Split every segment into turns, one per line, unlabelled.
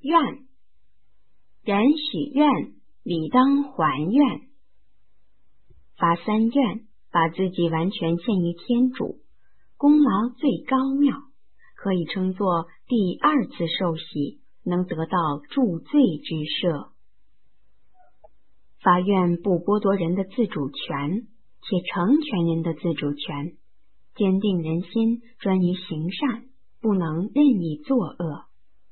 愿。人许愿，理当还愿。发三愿，把自己完全献于天主，功劳最高妙，可以称作第二次受洗，能得到助罪之赦。发愿不剥夺人的自主权，且成全人的自主权，坚定人心，专于行善，不能任意作恶。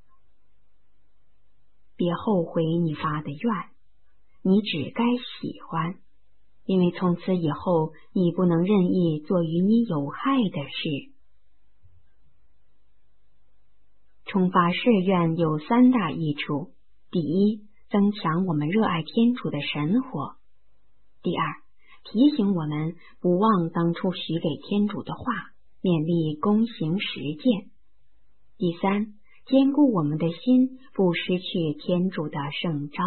别后悔你发的愿，你只该喜欢，因为从此以后你不能任意做与你有害的事。重发誓愿有三大益处：第一，增强我们热爱天主的神火；第二，提醒我们不忘当初许给天主的话，勉励躬行实践；第三，坚固我们的心，不失去天主的圣召。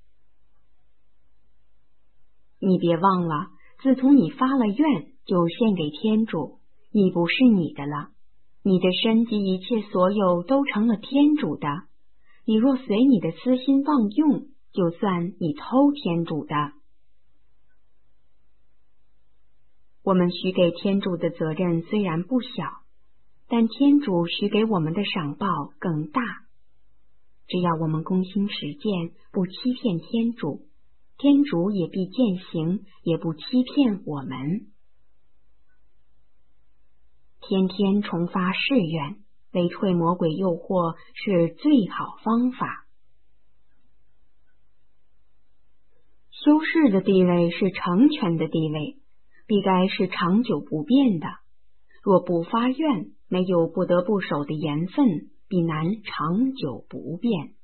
你别忘了，自从你发了愿，就献给天主，已不是你的了。你的身及一切所有都成了天主的。你若随你的私心妄用，就算你偷天主的。我们许给天主的责任虽然不小，但天主许给我们的赏报更大。只要我们躬行实践，不欺骗天主，天主也必践行，也不欺骗我们。天天重发誓愿，为退魔鬼诱惑是最好方法。修士的地位是成全的地位，必该是长久不变的。若不发愿，没有不得不守的言分，必难长久不变。